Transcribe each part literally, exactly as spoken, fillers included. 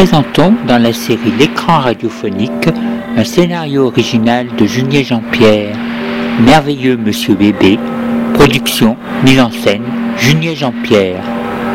présentons dans la série L'écran radiophonique un scénario original de Junier Jean-Pierre, Merveilleux Monsieur Bébé, production, mise en scène, Junier Jean-Pierre.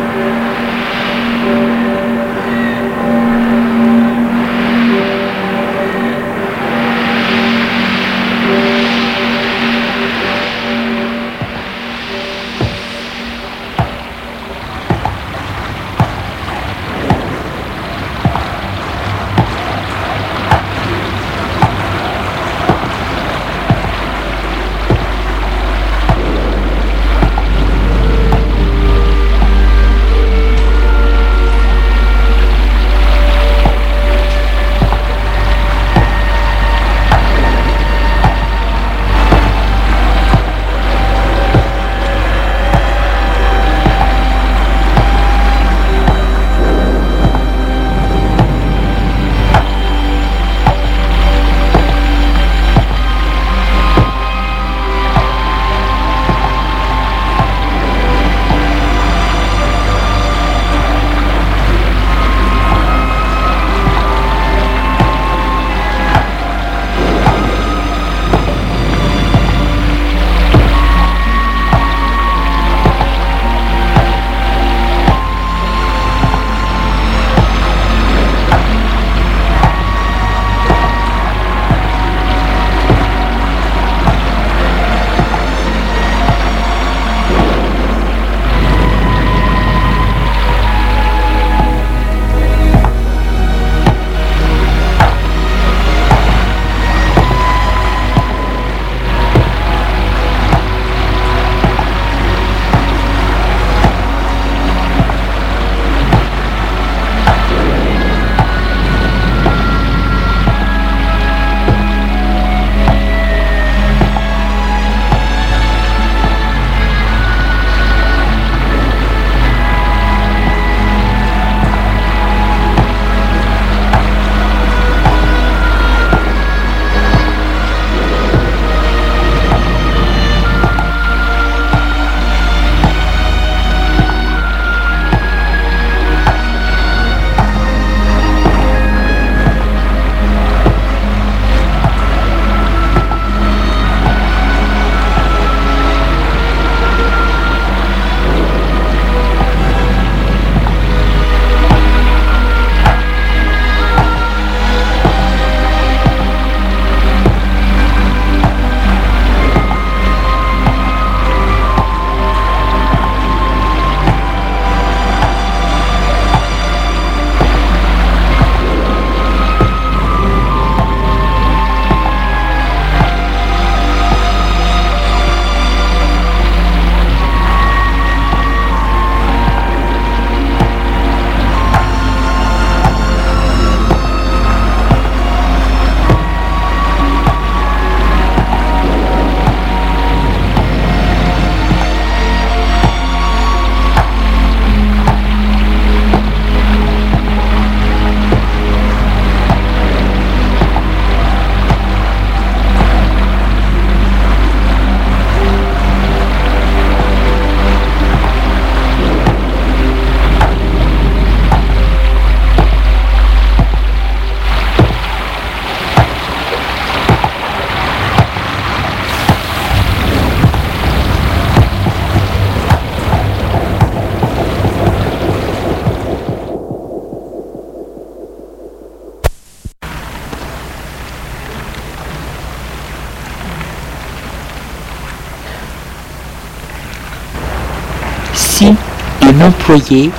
Si un employé,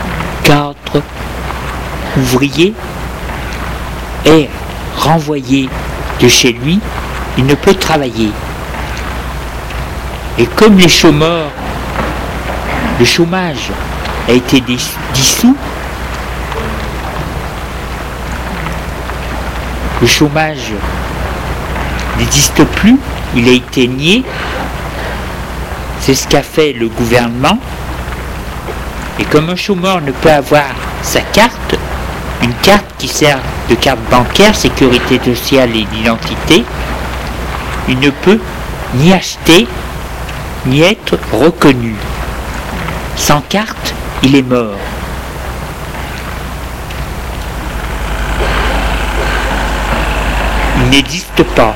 cadre, ouvrier est renvoyé de chez lui, il ne peut travailler. Et comme les chômeurs, le chômage a été dissous, le chômage n'existe plus, il a été nié. C'est ce qu'a fait le gouvernement. Et comme un chômeur ne peut avoir sa carte, une carte qui sert de carte bancaire, sécurité sociale et d'identité, il ne peut ni acheter, ni être reconnu. Sans carte, il est mort. il n'existe pas.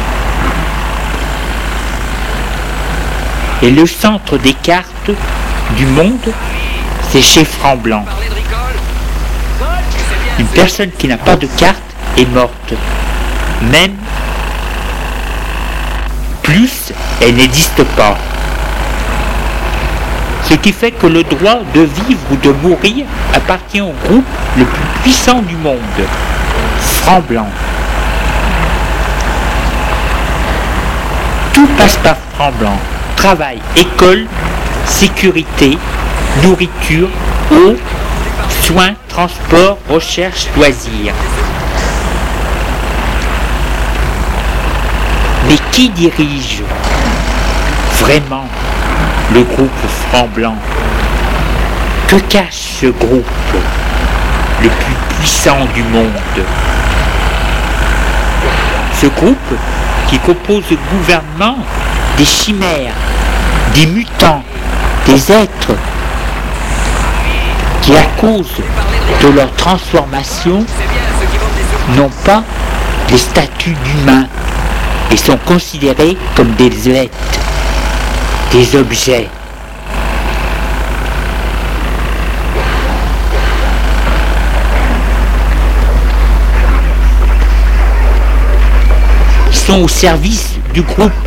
Et le centre des cartes du monde, c'est chez Franc-Blanc. Une personne qui n'a pas de carte est morte. Même plus, elle n'existe pas. Ce qui fait que le droit de vivre ou de mourir appartient au groupe le plus puissant du monde, Franc-Blanc. Tout passe par Franc-Blanc. Travail, école, sécurité, nourriture, eau, soins, transport, recherche, loisirs. Mais qui dirige vraiment le groupe Franc-Blanc? Que cache ce groupe, le plus puissant du monde? Ce groupe qui compose le gouvernement des chimères, des mutants, des êtres qui, à cause de leur transformation, n'ont pas les statuts d'humains et sont considérés comme des êtres, des objets. Ils sont au service du groupe,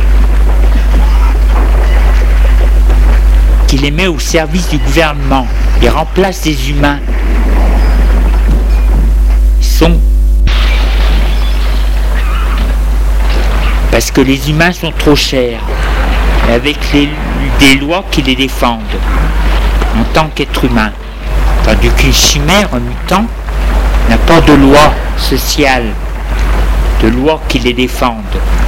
qui les met au service du gouvernement. Ils remplacent les humains. Ils sont... Parce que les humains sont trop chers. Et avec les, des lois qui les défendent en tant qu'être humain. Tandis qu'une chimère, un mutant, n'a pas de loi sociale, de loi qui les défendent.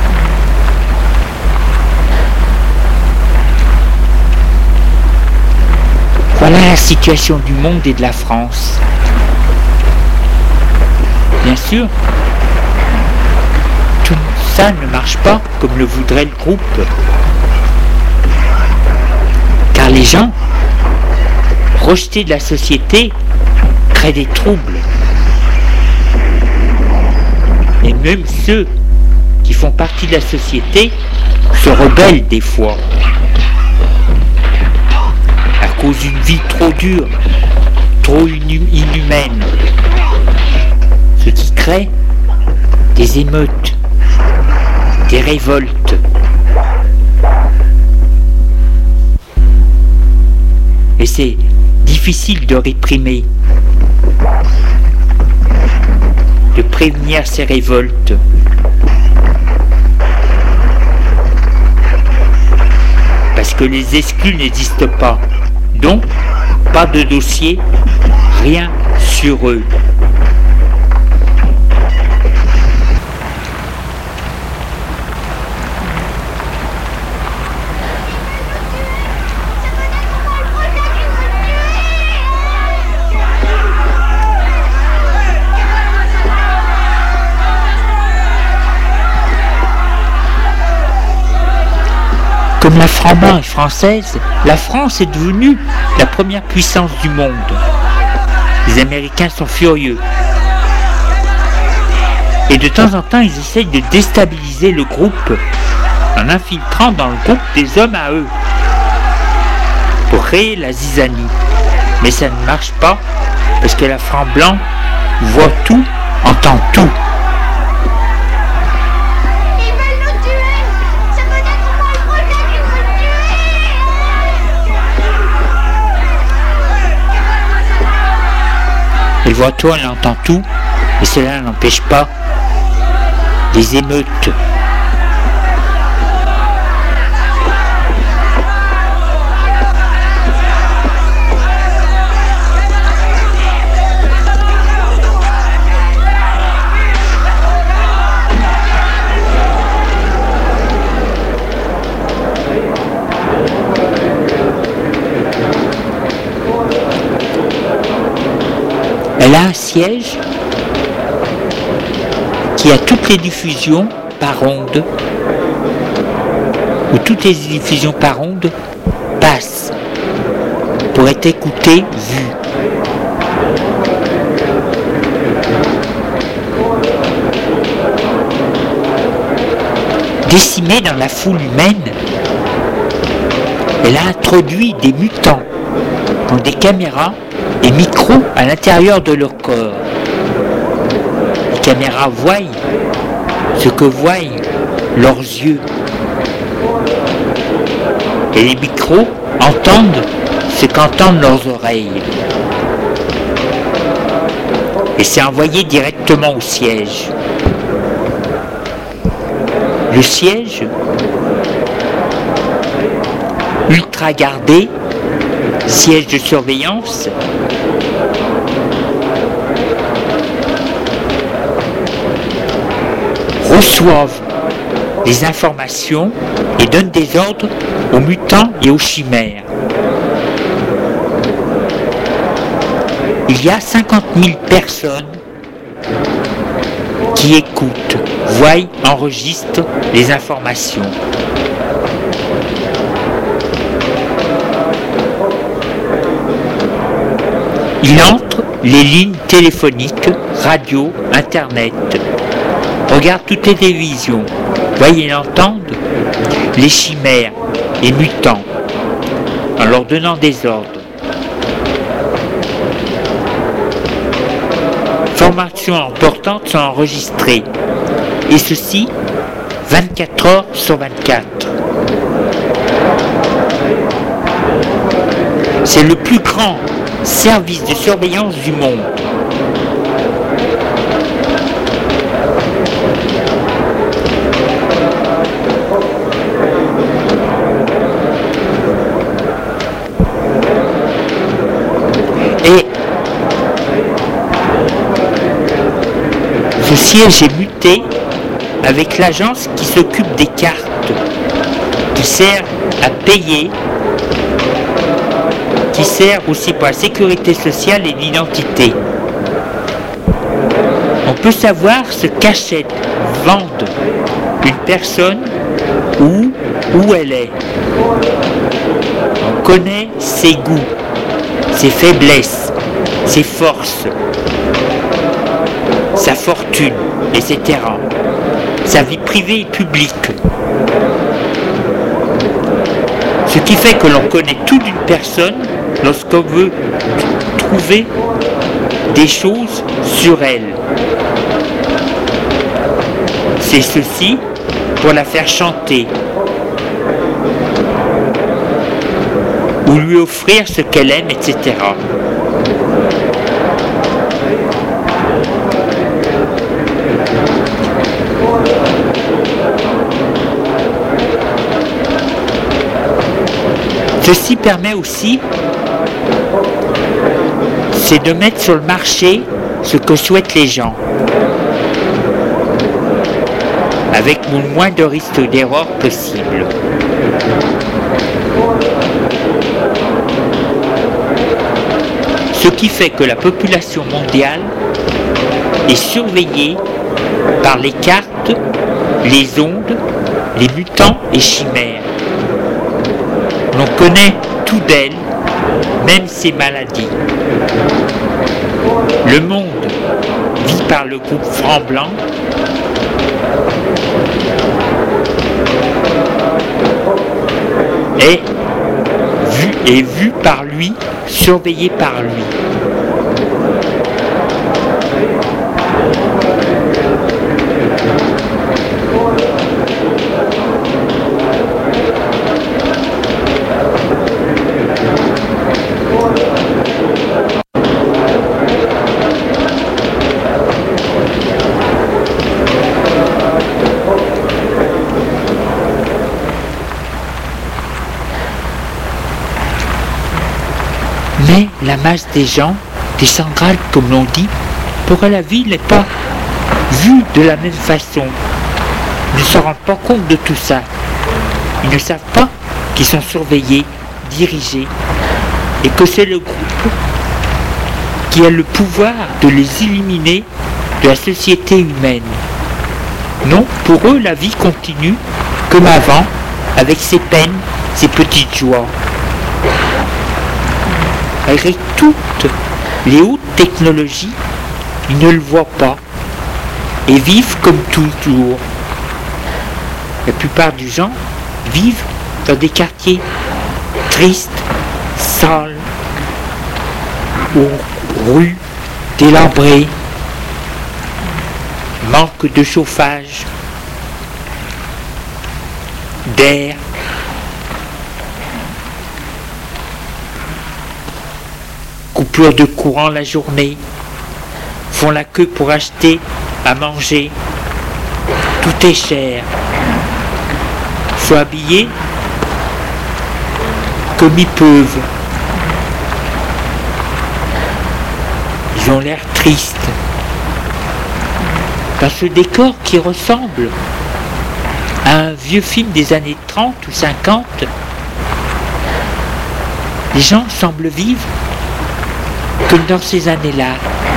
Voilà la situation du monde et de la France. Bien sûr, tout ça ne marche pas comme le voudrait le groupe. Car les gens, rejetés de la société, créent des troubles. Et même ceux qui font partie de la société se rebellent des fois. À cause d'une vie trop dure, trop inhumaine. Ce qui crée des émeutes, des révoltes. Et c'est difficile de réprimer, de prévenir ces révoltes. Parce que les exclus n'existent pas. Donc, pas de dossier, rien sur eux. Comme la Franc-Blanc est française, la France est devenue la première puissance du monde. Les Américains sont furieux. Et de temps en temps, ils essayent de déstabiliser le groupe en infiltrant dans le groupe des hommes à eux pour créer la zizanie. Mais ça ne marche pas parce que la Franc-Blanc voit tout, entend tout. Elle voit tout, elle entend tout, et cela n'empêche pas les émeutes. Elle a un siège qui a toutes les diffusions par onde, où toutes les diffusions par onde passent pour être écoutées, vues. décimée dans la foule humaine, elle a introduit des mutants dans des caméras et micros à l'intérieur de leur corps. Les caméras voient ce que voient leurs yeux. Et les micros entendent ce qu'entendent leurs oreilles. Et c'est envoyé directement au siège. Le siège, ultra gardé, siège de surveillance, reçoivent des informations et donnent des ordres aux mutants et aux chimères. Il y a cinquante mille personnes qui écoutent, voient, enregistrent les informations. Il entre les lignes téléphoniques, radio, internet, regarde toutes les télévisions, voyez et entendent les chimères et mutants en leur donnant des ordres. Informations importantes sont enregistrées, et ceci vingt-quatre heures sur vingt-quatre. C'est le plus grand service de surveillance du monde. Et ce siège est muté avec l'agence qui s'occupe des cartes, qui sert à payer, qui sert aussi pour la sécurité sociale et l'identité. On peut savoir ce qu'achète, vend une personne, où, où elle est. On connaît ses goûts, ses faiblesses, ses forces, sa fortune, et cetera. Sa vie privée et publique. Ce qui fait que l'on connaît tout d'une personne lorsqu'on veut trouver des choses sur elle. C'est ceci pour la faire chanter ou lui offrir ce qu'elle aime, et cetera. Ceci permet aussi, c'est de mettre sur le marché ce que souhaitent les gens, avec le moins de risques d'erreur possible. Ce qui fait que la population mondiale est surveillée par les cartes, les ondes, les mutants et chimères. On connaît tout d'elle, même ses maladies. Le monde vit par le groupe Franc-Blanc. Et vu, et vu par lui, surveillé par lui. Mais la masse des gens, des centrales comme l'on dit, pour la vie n'est pas vue de la même façon. Ils ne se rendent pas compte de tout ça. Ils ne savent pas qu'ils sont surveillés, dirigés, et que c'est le groupe qui a le pouvoir de les éliminer de la société humaine. Non, pour eux, la vie continue comme avant, avec ses peines, ses petites joies. Malgré toutes les hautes technologies, ils ne le voient pas et vivent comme toujours. La plupart des gens vivent dans des quartiers tristes, sales, ou rues délabrées, manque de chauffage, d'air, coupure de courant la journée, font la queue pour acheter à manger, tout est cher, faut habiller comme ils peuvent. Ils ont l'air tristes. Dans ce décor qui ressemble à un vieux film des années trente ou cinquante, les gens semblent vivre comme dans ces années-là.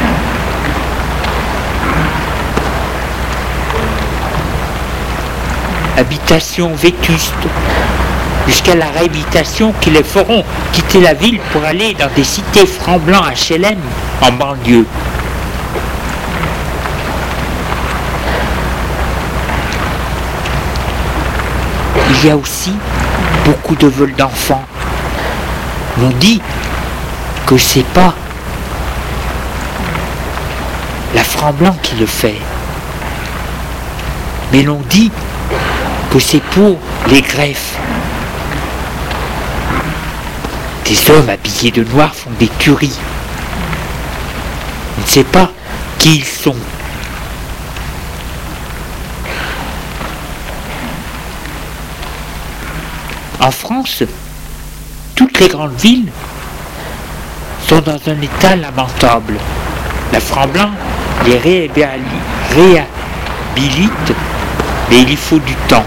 Habitation vétuste, jusqu'à la réhabilitation qui les feront quitter la ville pour aller dans des cités francs-blancs H L M en banlieue. Il y a aussi beaucoup de vols d'enfants. On dit que c'est pas la Franc-Blanc qui le fait, mais l'on dit que c'est pour les greffes. Des hommes habillés de noir font des tueries. On ne sait pas qui ils sont. En France, toutes les grandes villes sont dans un état lamentable. La Franc-Blanc les réhabilite, mais il y faut du temps.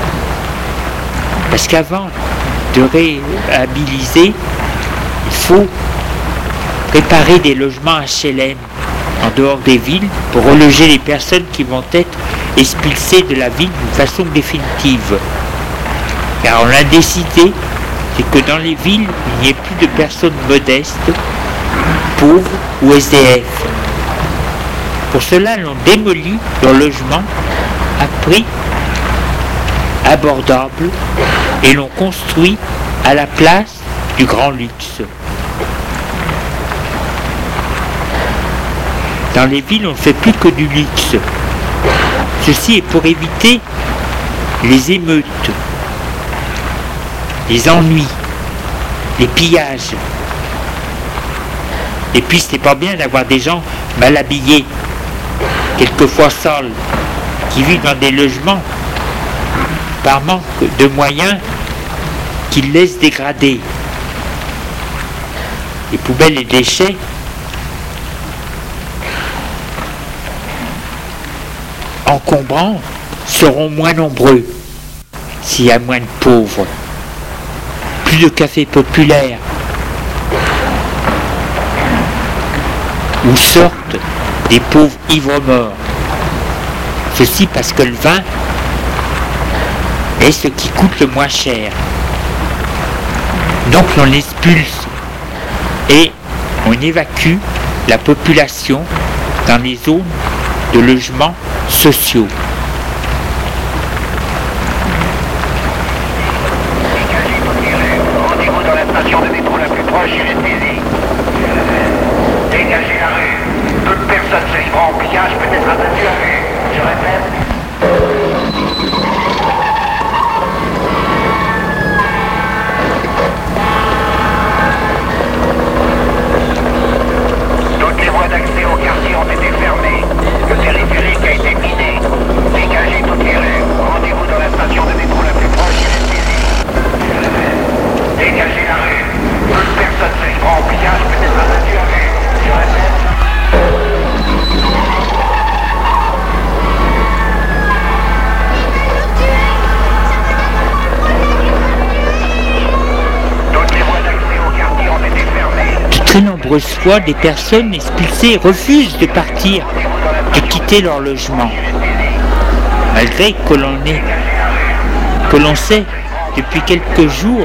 Parce qu'avant de réhabiliter, il faut préparer des logements H L M en dehors des villes pour reloger les personnes qui vont être expulsées de la ville d'une façon définitive. Car on l'a décidé, c'est que dans les villes, il n'y ait plus de personnes modestes, pauvres ou S D F. Pour cela, l'on démolit leurs logements à prix abordable et l'on construit à la place du grand luxe. Dans les villes, on ne fait plus que du luxe. Ceci est pour éviter les émeutes, les ennuis, les pillages. Et puis c'est pas bien d'avoir des gens mal habillés, quelquefois sales, qui vivent dans des logements par manque de moyens qu'ils laissent dégrader. Les poubelles et déchets encombrants seront moins nombreux s'il y a moins de pauvres. Plus de cafés populaires où sortent des pauvres ivres morts. Ceci parce que le vin est ce qui coûte le moins cher. Donc l'on expulse et on évacue la population dans les zones de logements sociaux. Rendez-vous dans la station de métro la plus proche, je l'ai saisi. Dégagez la rue. Toute personne se livrant au pillage peut être abattue à vue. Je répète. Toutes les voies d'accès au quartier ont été fermées. Le périphérique a été miné. Dégagez toutes les rues. Rendez-vous dans la station de métro la plus proche, je l'ai saisi. Dégagez la rue. Toute personne se livrant au pillage peut être abattue à vue. Je répète. De très nombreuses fois, des personnes expulsées refusent de partir, de quitter leur logement. Malgré que l'on est, que l'on sait depuis quelques jours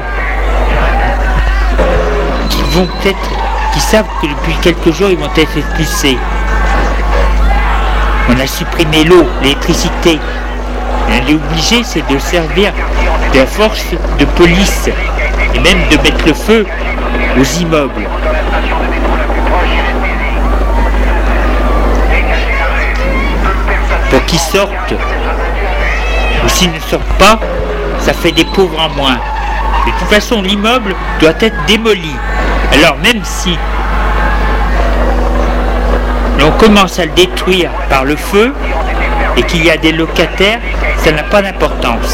qu'ils vont peut-être, qu'ils savent que depuis quelques jours ils vont être expulsés. On a supprimé l'eau, l'électricité, Elle est obligée, c'est de servir de la force de police et même de mettre le feu aux immeubles. Pour qu'ils sortent. Ou s'ils ne sortent pas, ça fait des pauvres en moins. De toute façon, l'immeuble doit être démoli. Alors même si l'on commence à le détruire par le feu et qu'il y a des locataires, ça n'a pas d'importance.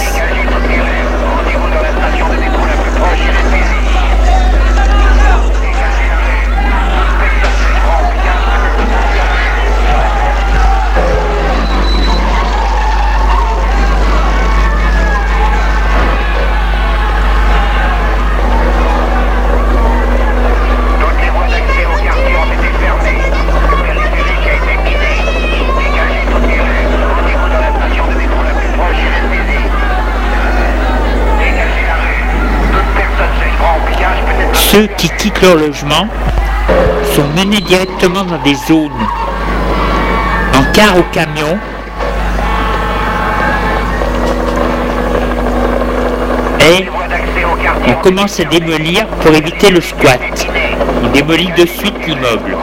Ceux qui quittent leur logement sont menés directement dans des zones en car ou camion et on commence à démolir pour éviter le squat. On démolit de suite l'immeuble.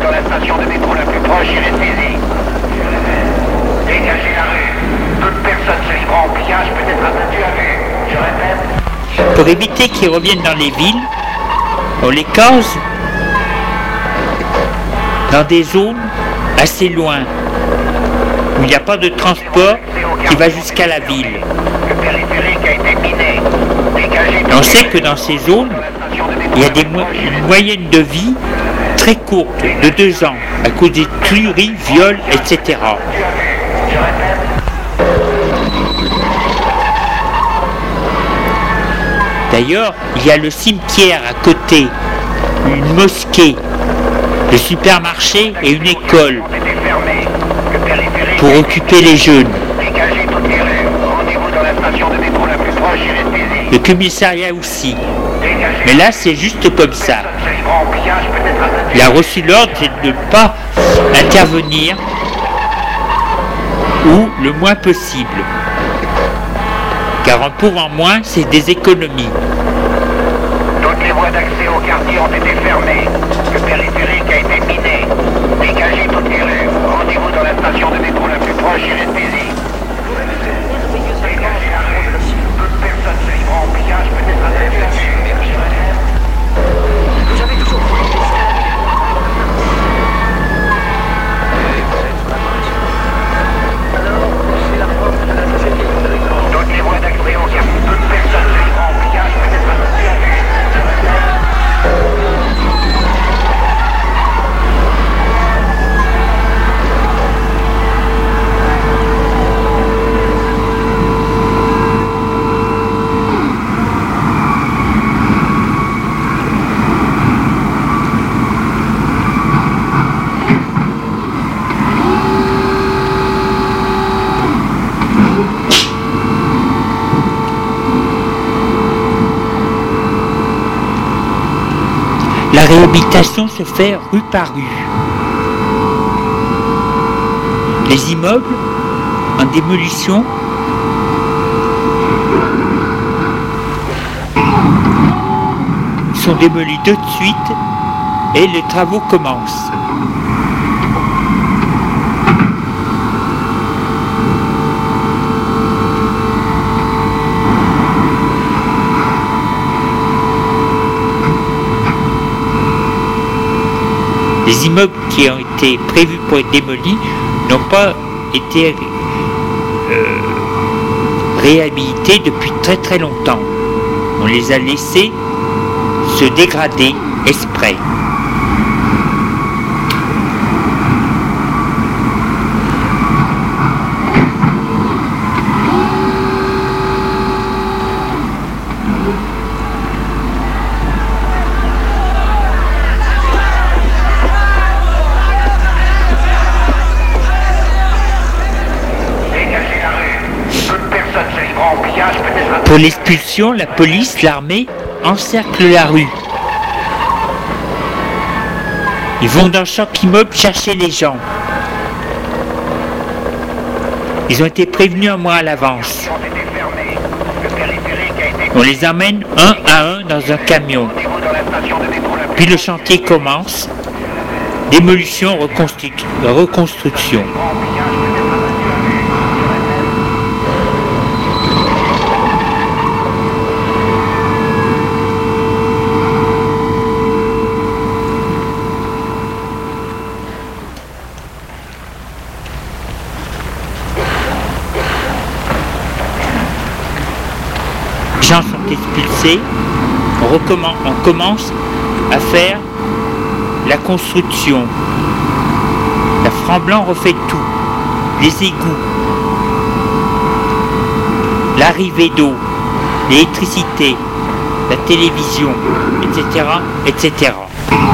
Pour éviter qu'ils reviennent dans les villes, on les case dans des zones assez loin, où il n'y a pas de transport qui va jusqu'à la ville. Et on sait que dans ces zones, il y a des mo- une moyenne de vie très courte, de deux ans, à cause des tueries, viols, et cetera. D'ailleurs, il y a le cimetière à côté, une mosquée, le supermarché et une école pour occuper les jeunes. Le commissariat aussi. Mais là, c'est juste comme ça. Il a reçu l'ordre de ne pas intervenir ou le moins possible. Car en pouvant moins, c'est des économies. Toutes les voies d'accès au quartier ont été fermées. Le périphérique a été miné. Dégagez toutes les rues. Rendez-vous dans la station de métro la plus proche et restez-y. Dégagez la rue. Toute personne se livrant au pillage peut être attaquée. Vous avez toujours voulu tester la ville. Alors, c'est la preuve de la société. Toutes les voies d'accès au quartier. Toute personne se livrant au pillage peut être attaquée. La réhabilitation se fait rue par rue. Les immeubles en démolition sont démolis de suite et les travaux commencent. Les immeubles qui ont été prévus pour être démolis n'ont pas été euh, réhabilités depuis très très longtemps. On les a laissés se dégrader exprès. Pour l'expulsion, la police, l'armée encercle la rue. Ils vont dans chaque immeuble chercher les gens. Ils ont été prévenus un mois à l'avance. On les emmène un à un dans un camion. Puis le chantier commence. Démolition, reconstru- reconstruction. Les gens sont expulsés. On, recommence, on commence à faire la construction. La Franc-Blanc refait tout. Les égouts, l'arrivée d'eau, l'électricité, la télévision, et cetera, et cetera.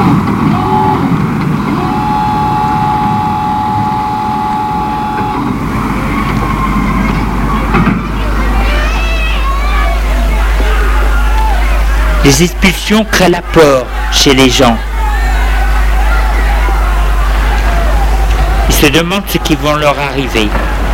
Les expulsions créent la peur chez les gens. Ils se demandent ce qui va leur arriver.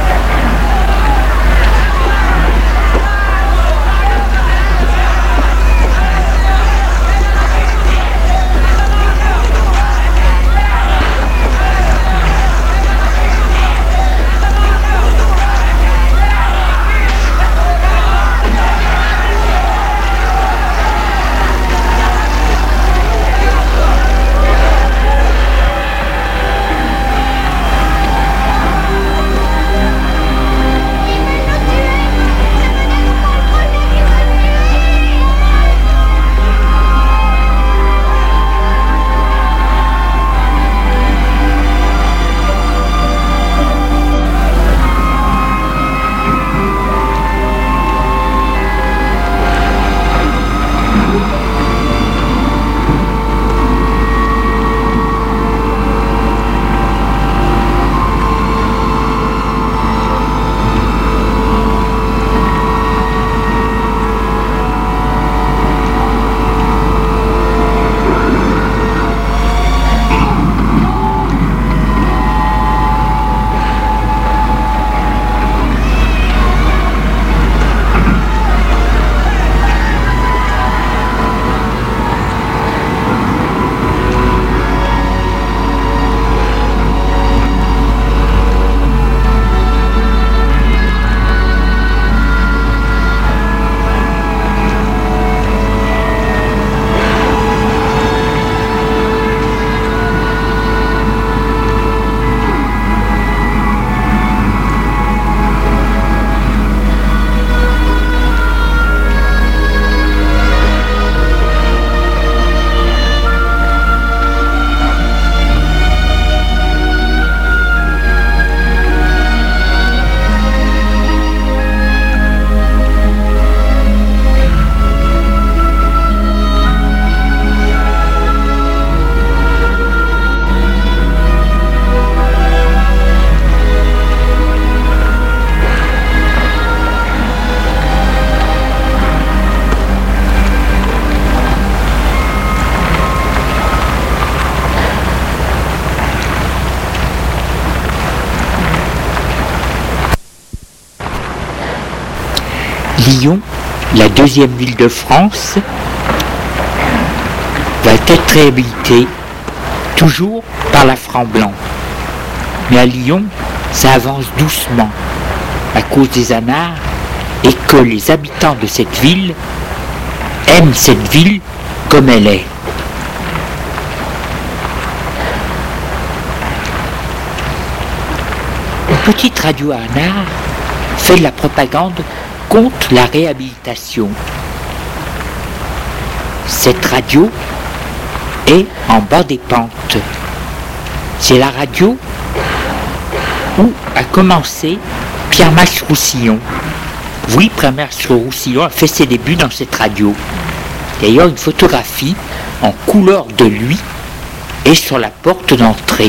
Lyon, la deuxième ville de France, va être réhabilitée toujours par la Franc-Blanc. Mais à Lyon, ça avance doucement à cause des anards et que les habitants de cette ville aiment cette ville comme elle est. Une petite radio anard fait de la propagande contre la réhabilitation. Cette radio est en bas des pentes. C'est la radio où a commencé Pierre-Max Roussillon. Oui, Pierre-Max Roussillon a fait ses débuts dans cette radio. D'ailleurs, une photographie en couleur de lui est sur la porte d'entrée.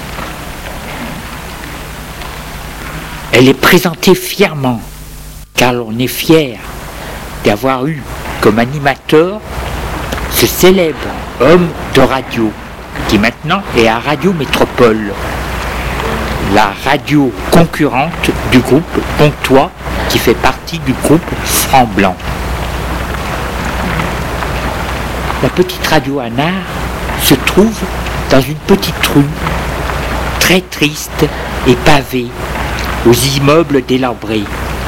Elle est présentée fièrement, car on est fier d'avoir eu comme animateur ce célèbre homme de radio, qui maintenant est à Radio Métropole. la radio concurrente du groupe Pontois qui fait partie du groupe Franc Blanc. La petite radio Anard se trouve dans une petite rue très triste et pavée aux immeubles délabrés.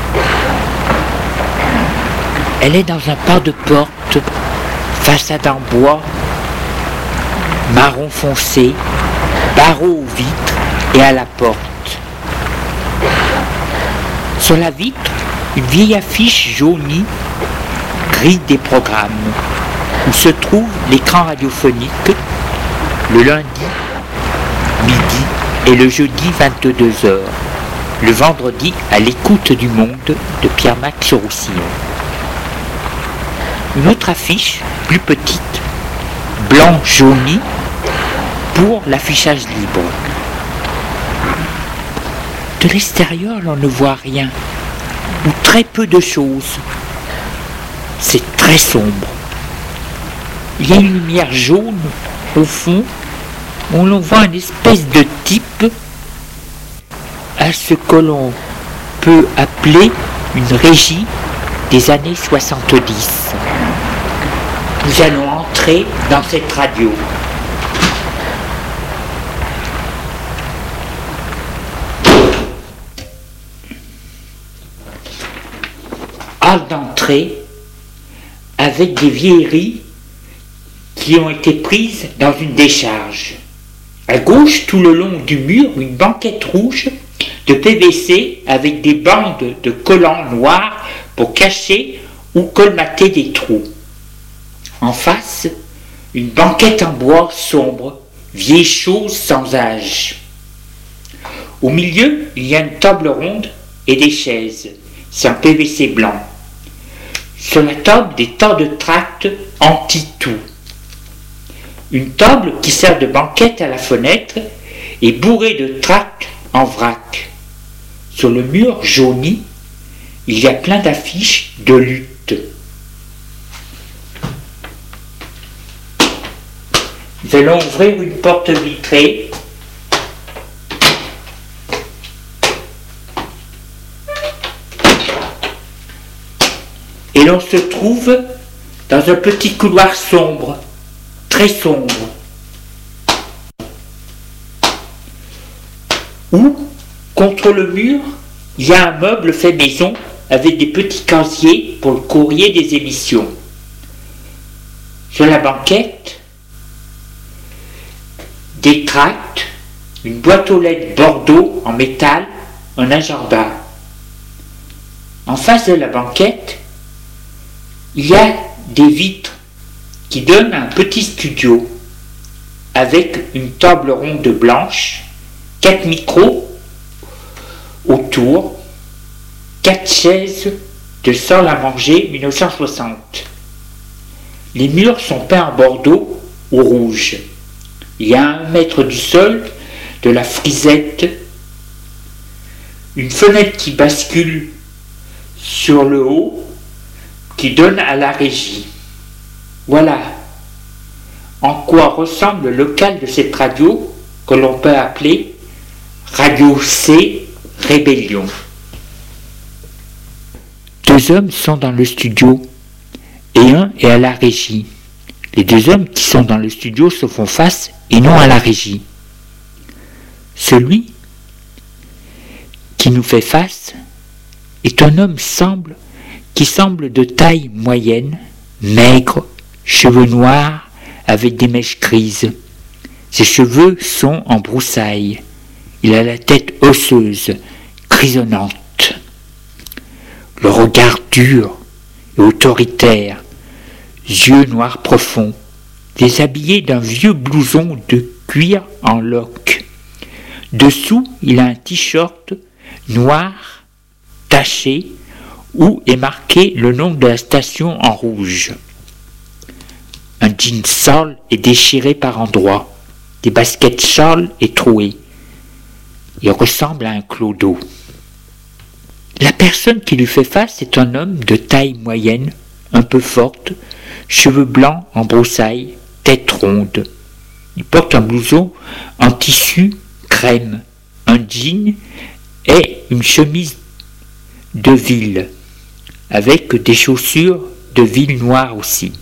Elle est dans un pas de porte, façade en bois, marron foncé, barreaux aux vitres et à la porte. Sur la vitre, une vieille affiche jaunie grille des programmes où se trouve l'écran radiophonique le lundi, midi et le jeudi vingt-deux heures, le vendredi à l'écoute du monde de Pierre-Max Roussillon. Une autre affiche, plus petite, blanc jauni, pour l'affichage libre. De l'extérieur, l'on ne voit rien, ou très peu de choses. C'est très sombre. Il y a une lumière jaune au fond, où l'on voit une espèce de type à ce que l'on peut appeler une régie des années soixante-dix. Nous allons entrer dans cette radio. Hall d'entrée avec des vieilleries qui ont été prises dans une décharge. À gauche, tout le long du mur, une banquette rouge de P V C avec des bandes de collants noirs pour cacher ou colmater des trous. En face, une banquette en bois sombre, vieille chose sans âge. Au milieu, il y a une table ronde et des chaises. C'est en P V C blanc. Sur la table, des tas de tracts anti-tout. Une table qui sert de banquette à la fenêtre est bourrée de tracts en vrac. Sur le mur jauni, il y a plein d'affiches de lutte. Nous allons ouvrir une porte vitrée. Et l'on se trouve dans un petit couloir sombre, très sombre, où, contre le mur, il y a un meuble fait maison avec des petits casiers pour le courrier des émissions. Sur la banquette, des tracts, une boîte aux lettres Bordeaux en métal, un agenda. En face de la banquette, il y a des vitres qui donnent un petit studio avec une table ronde blanche, quatre micros autour, quatre chaises de salle à manger mille neuf cent soixante. Les murs sont peints en bordeaux ou rouge. Il y a un mètre du sol de la frisette, une fenêtre qui bascule sur le haut qui donne à la régie. Voilà en quoi ressemble le local de cette radio que l'on peut appeler Radio C Rébellion. Deux hommes sont dans le studio et un est à la régie. Les deux hommes qui sont dans le studio se font face et non à la régie. Celui qui nous fait face est un homme semble, qui semble de taille moyenne, maigre, cheveux noirs avec des mèches grises. Ses cheveux sont en broussailles. Il a la tête osseuse, grisonnante. Le regard dur et autoritaire, yeux noirs profonds, déshabillé d'un vieux blouson de cuir en loques. Dessous, il a un t-shirt noir, taché, où est marqué le nom de la station en rouge. Un jean sale est déchiré par endroits, des baskets sales et trouées. Il ressemble à un clodo. La personne qui lui fait face est un homme de taille moyenne, un peu forte, cheveux blancs en broussailles, tête ronde. Il porte un blouson en tissu crème, un jean et une chemise de ville, avec des chaussures de ville noires aussi.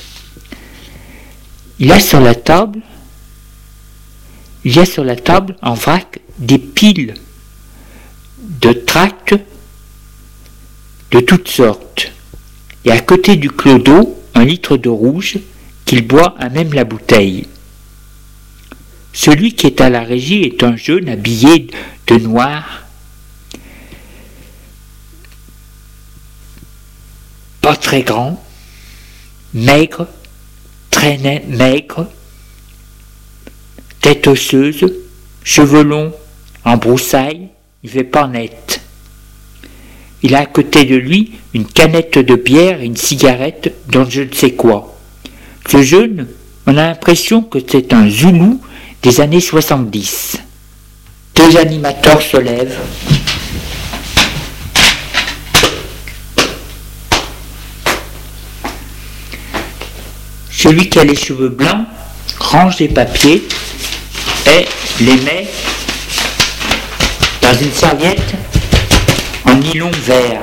Il y a sur la table, il y a sur la table en vrac des piles de tracts de toutes sortes. Et à côté du clodo, un litre de rouge qu'il boit à même la bouteille. Celui qui est à la régie est un jeune habillé de noir, pas très grand, maigre, très maigre, tête osseuse, cheveux longs, en broussailles, il fait pas net. Il a à côté de lui une canette de bière et une cigarette dont je ne sais quoi. Ce jeune, on a l'impression que c'est un Zoulou des années soixante-dix. Deux animateurs se lèvent. Celui qui a les cheveux blancs range des papiers et les met dans une serviette en nylon vert.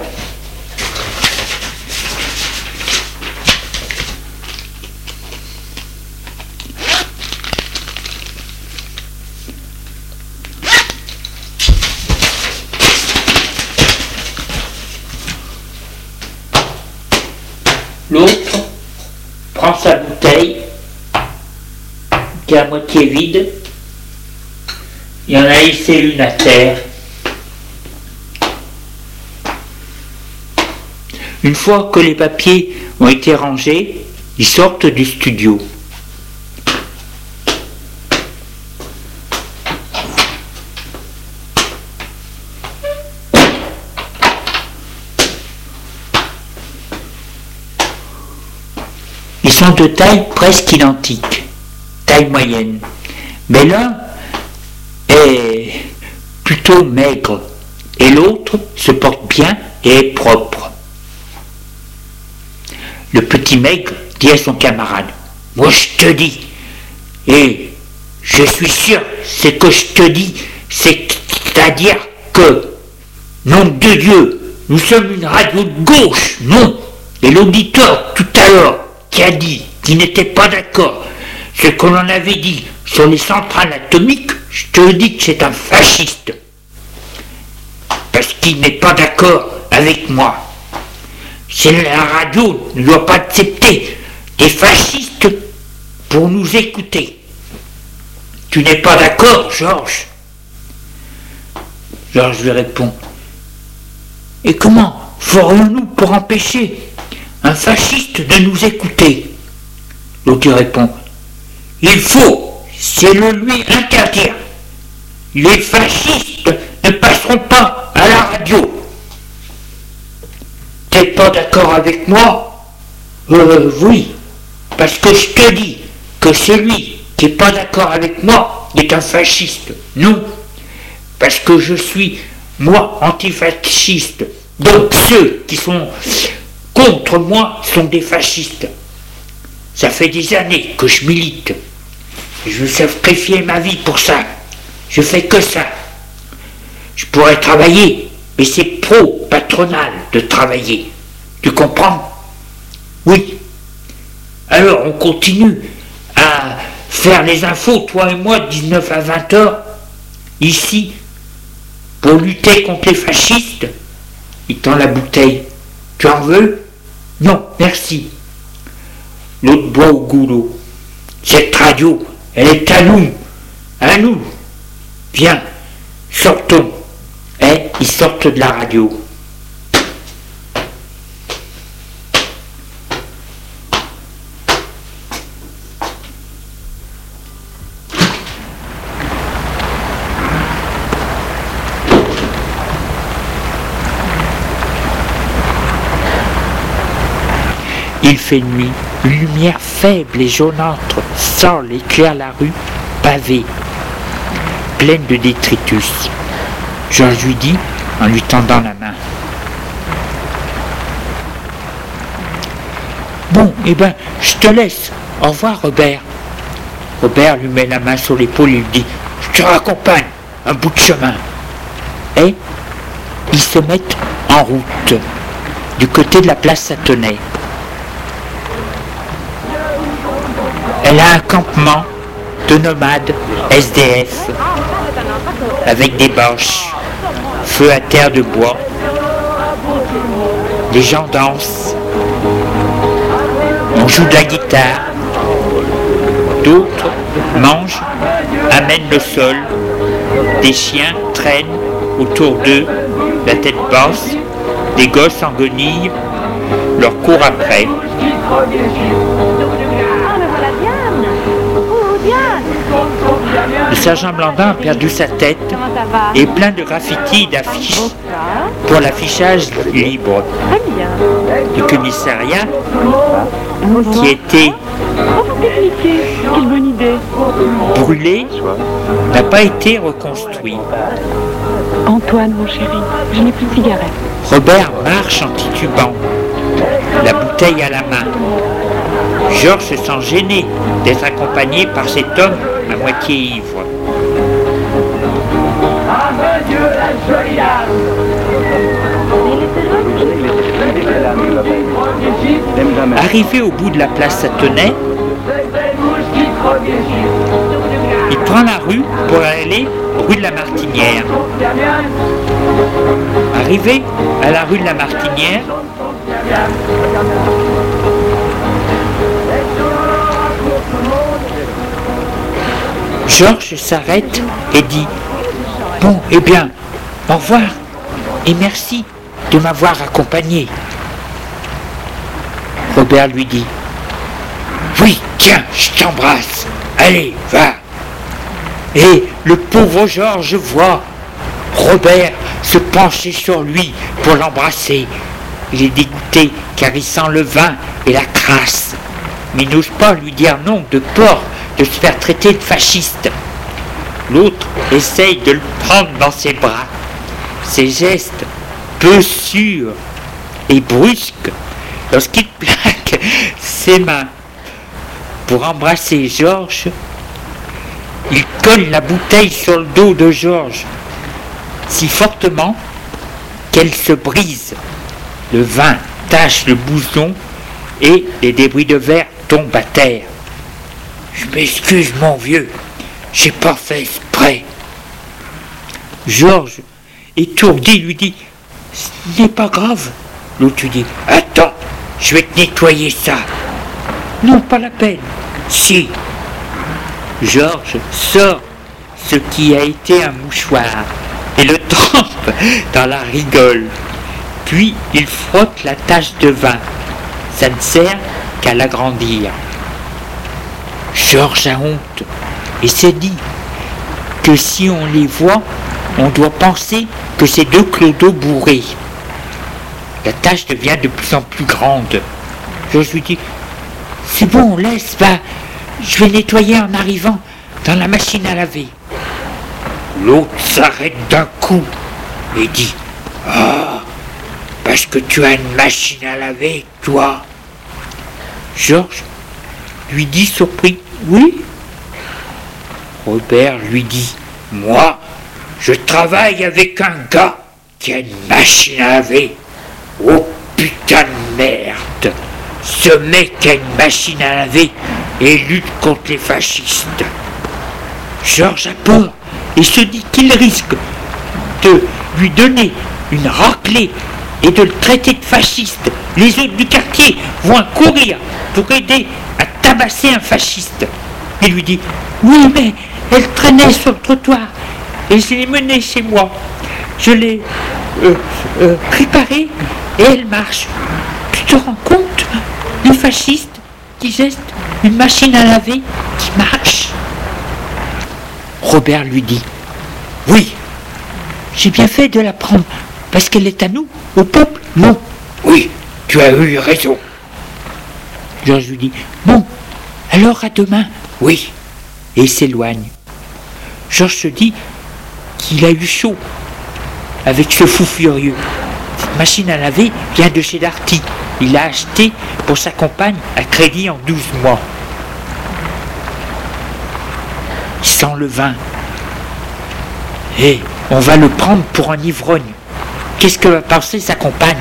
L'autre prend sa bouteille qui est à moitié vide. Il en a laissé une à terre. Une fois que les papiers ont été rangés, ils sortent du studio. Ils sont de taille presque identique, taille moyenne. Mais l'un est plutôt maigre et l'autre se porte bien et est propre. Le petit maigre dit à son camarade: « Moi je te dis, et je suis sûr, c'est que je te dis, c'est-à-dire que, nom de Dieu, nous sommes une radio de gauche, non ?» Et l'auditeur tout à l'heure qui a dit qu'il n'était pas d'accord, ce qu'on en avait dit sur les centrales atomiques, je te dis que c'est un fasciste. Parce qu'il n'est pas d'accord avec moi. C'est la radio ne doit pas accepter des fascistes pour nous écouter. Tu n'es pas d'accord, Georges? Georges lui répond: et comment ferions-nous pour empêcher un fasciste de nous écouter? L'autre répond: il faut, c'est le lui interdire. Les fascistes ne passeront pas à la radio. T'es pas d'accord avec moi? Euh, oui, parce que je te dis que celui qui n'est pas d'accord avec moi est un fasciste. Non, parce que je suis, moi, antifasciste. Donc ceux qui sont contre moi sont des fascistes. Ça fait des années que je milite. Je veux sacrifier ma vie pour ça. Je fais que ça. Je pourrais travailler, mais c'est pro-patronal de travailler. Tu comprends? Oui. Alors on continue à faire les infos, toi et moi, de dix-neuf à vingt heures, ici, pour lutter contre les fascistes. Il tend la bouteille. Tu en veux? Non, merci. L'autre boit au goulot. Cette radio, elle est à nous. À nous. Viens, sortons. Et ils sortent de la radio. Il fait nuit, une lumière faible et jaunâtre sort éclaire la rue pavée, pleine de détritus. Georges lui dit en lui tendant la main: bon, eh ben, je te laisse. Au revoir, Robert. Robert lui met la main sur l'épaule et lui dit: je te raccompagne. un bout de chemin. Et ils se mettent en route du côté de la place Satonnet. Elle a un campement de nomades S D F avec des bâches, feu à terre de bois. Les gens dansent, on joue de la guitare, d'autres mangent, amènent le sol, des chiens traînent autour d'eux, la tête basse, des gosses en guenilles leur courent après. Le sergent Blandin a perdu sa tête et plein de graffitis et d'affiches pour l'affichage libre. Le commissariat qui était brûlé n'a pas été reconstruit. Antoine, mon chéri, je n'ai plus de cigarette. Robert marche en titubant, la bouteille à la main. Georges se sent gêné d'être accompagné par cet homme à moitié ivre. Arrivé au bout de la place Satonnet, il prend la rue pour aller rue de la Martinière. Arrivé à la rue de la Martinière, Georges s'arrête et dit « Bon, eh bien, au revoir et merci de m'avoir accompagné. » Robert lui dit « Oui, tiens, je t'embrasse. Allez, va. » Et le pauvre Georges voit Robert se pencher sur lui pour l'embrasser. Il est dégoûté car il sent le vin et la crasse. Mais il n'ose pas lui dire non de peur de se faire traiter de fasciste. L'autre essaye de le prendre dans ses bras. Ses gestes peu sûrs et brusques lorsqu'il plaque ses mains pour embrasser Georges. Il colle la bouteille sur le dos de Georges si fortement qu'elle se brise. Le vin tache le bouson et les débris de verre tombent à terre. « Je m'excuse, mon vieux, j'ai pas fait exprès. » Georges, étourdi, lui dit « Ce n'est pas grave. » L'autre lui dit « Attends, je vais te nettoyer ça. » « Non, pas la peine. »« Si. » Georges sort ce qui a été un mouchoir et le trempe dans la rigole. Puis il frotte la tache de vin. Ça ne sert qu'à l'agrandir. Georges a honte et s'est dit que si on les voit, on doit penser que c'est deux clodos bourrés. La tache devient de plus en plus grande. Georges lui dit « C'est bon, laisse, va, je vais nettoyer en arrivant dans la machine à laver. » L'autre s'arrête d'un coup et dit « Ah, parce que tu as une machine à laver, toi ?» Georges lui dit surpris « Oui ?» Robert lui dit « Moi, je travaille avec un gars qui a une machine à laver. Oh putain de merde! Ce mec a une machine à laver et lutte contre les fascistes. » Georges a peur et se dit qu'il risque de lui donner une raclée et de le traiter de fasciste. Les autres du quartier vont courir pour aider à tabasser un fasciste. Il lui dit « Oui, mais elle traînait sur le trottoir et je l'ai menée chez moi. Je l'ai euh, euh, préparée et elle marche. Tu te rends compte? Les fascistes qui gestent une machine à laver qui marche. » Robert lui dit « Oui, j'ai bien fait de la prendre parce qu'elle est à nous, au peuple, non. » « Oui, tu as eu raison. » Georges lui dit « Bon, alors à demain. » « Oui. » Et il s'éloigne. Georges se dit qu'il a eu chaud avec ce fou furieux. Cette machine à laver vient de chez Darty. Il l'a acheté pour sa compagne à crédit en douze mois. Il sent le vin. Hé, on va le prendre pour un ivrogne. Qu'est-ce que va penser sa compagne?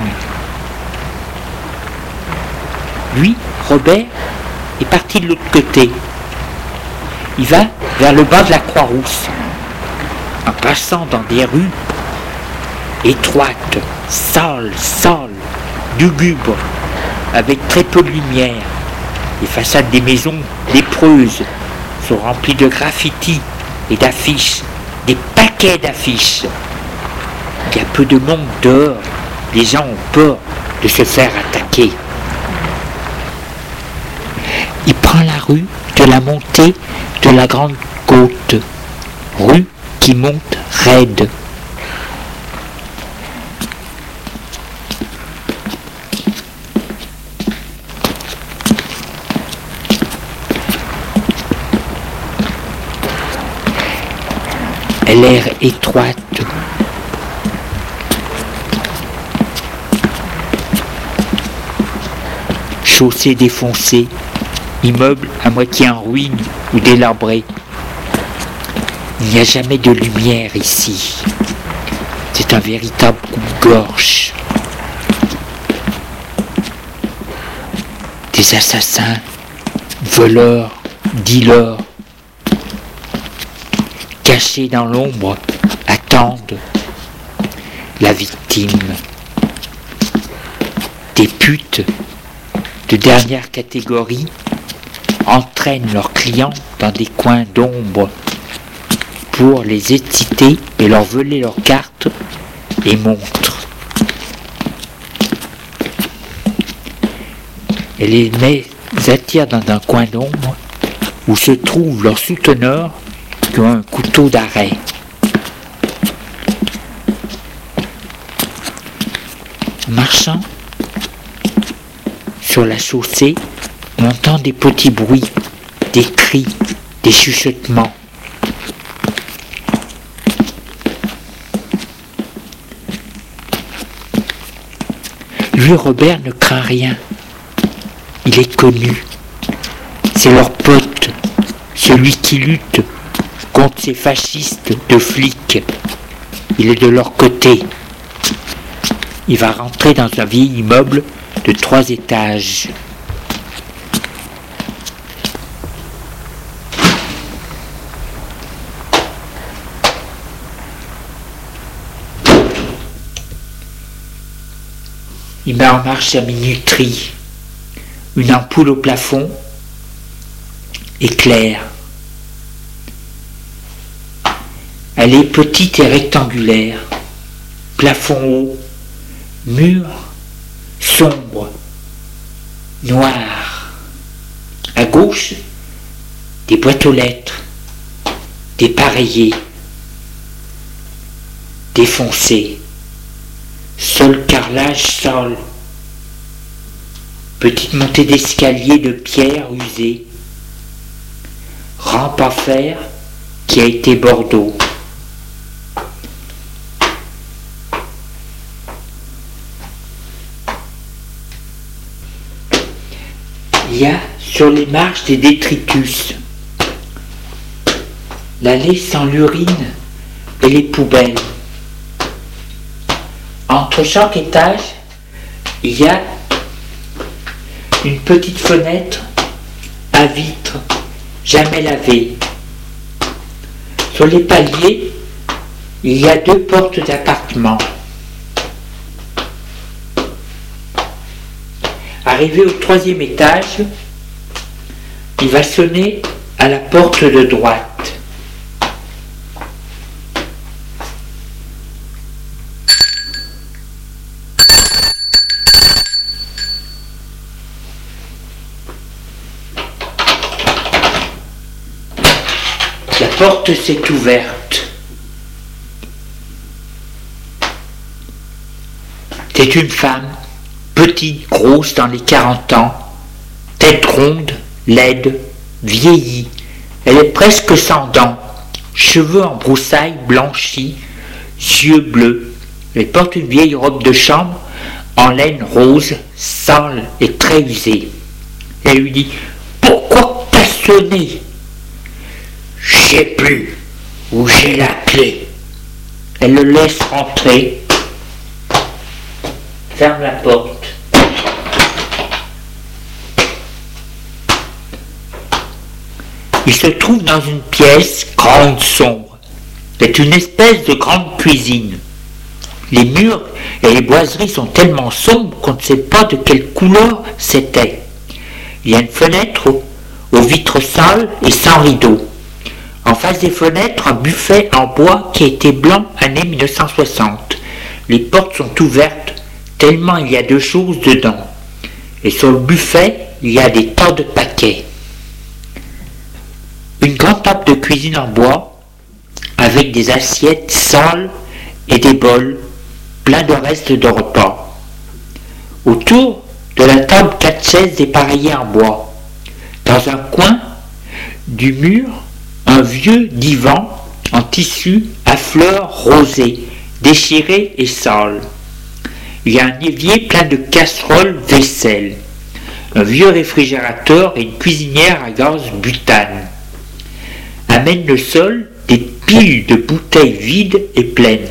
Lui, Robert, est parti de l'autre côté. Il va vers le bas de la Croix-Rousse, en passant dans des rues étroites, sales, sales, lugubres, avec très peu de lumière. Les façades des maisons lépreuses sont remplies de graffitis et d'affiches, des paquets d'affiches. Il y a peu de monde dehors, les gens ont peur de se faire attaquer. Il prend la rue de la montée de la Grande Côte, rue qui monte raide. Elle est étroite. Chaussée défoncée, immeuble à moitié en ruine ou délabré. Il n'y a jamais de lumière ici. C'est un véritable coupe-gorge. Des assassins, voleurs, dealers, cachés dans l'ombre, attendent la victime. Des putes de dernière catégorie entraînent leurs clients dans des coins d'ombre pour les exciter et leur voler leurs cartes et montres. Et les attire dans un coin d'ombre où se trouvent leurs souteneurs qui ont un couteau d'arrêt. Marchant sur la chaussée, on entend des petits bruits, des cris, des chuchotements. Lui, Robert, ne craint rien. Il est connu. C'est leur pote, celui qui lutte contre ces fascistes de flics. Il est de leur côté. Il va rentrer dans un vieil immeuble de trois étages. Il met en marche sa minuterie. Une ampoule au plafond éclaire. Elle est petite et rectangulaire. Plafond haut, mur sombre, noir. À gauche, des boîtes aux lettres, dépareillées, défoncées. Sol carrelage sol. Petite montée d'escalier de pierre usée. Rampe à fer qui a été Bordeaux. Il y a sur les marches des détritus. L'allée sent l'urine et les poubelles. Entre chaque étage, il y a une petite fenêtre à vitre, jamais lavée. Sur les paliers, il y a deux portes d'appartement. Arrivé au troisième étage, il va sonner à la porte de droite. La porte s'est ouverte. C'est une femme, petite, grosse, dans les quarante ans, tête ronde, laide, vieillie. Elle est presque sans dents, cheveux en broussailles blanchis, yeux bleus. Elle porte une vieille robe de chambre en laine rose, sale et très usée. Elle lui dit « Pourquoi t'as sonné ?»« Je sais plus où j'ai la clé. » Elle le laisse rentrer, ferme la porte. Il se trouve dans une pièce grande, sombre. C'est une espèce de grande cuisine. Les murs et les boiseries sont tellement sombres qu'on ne sait pas de quelle couleur c'était. Il y a une fenêtre aux, aux vitres sales et sans rideaux. En face des fenêtres, un buffet en bois qui a été blanc année mille neuf cent soixante. Les portes sont ouvertes, tellement il y a de choses dedans. Et sur le buffet, il y a des tas de paquets. Une grande table de cuisine en bois, avec des assiettes sales et des bols pleins de restes de repas. Autour de la table, quatre chaises dépareillées en bois. Dans un coin du mur, un vieux divan en tissu à fleurs rosées, déchiré et sale. Il y a un évier plein de casseroles vaisselle, un vieux réfrigérateur et une cuisinière à gaz butane. Amène le sol des piles de bouteilles vides et pleines.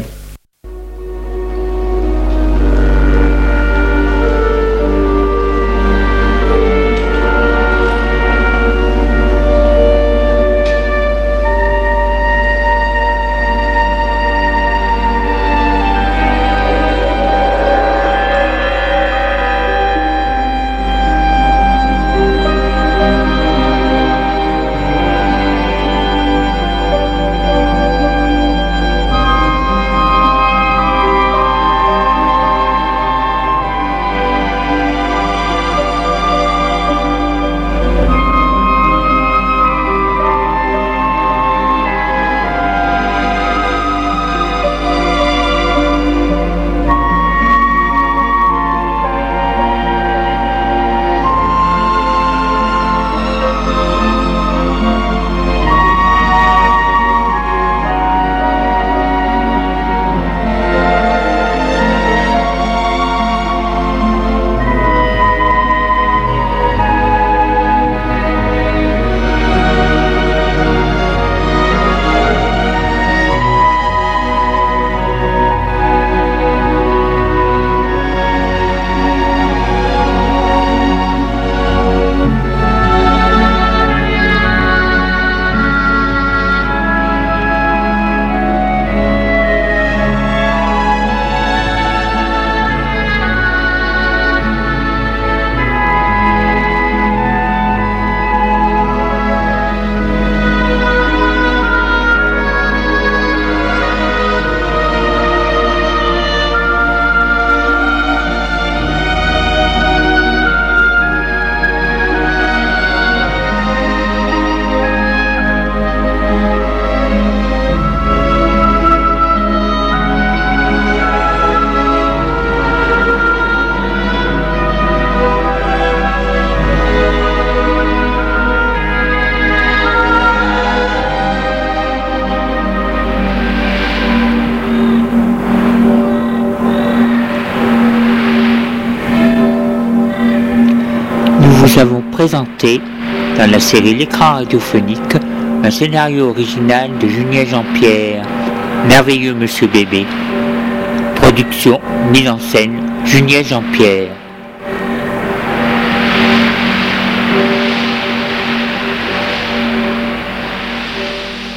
Nous avons présenté, dans la série L'écran radiophonique, un scénario original de Julien Jean-Pierre, Merveilleux Monsieur Bébé. Production, mise en scène, Julien Jean-Pierre.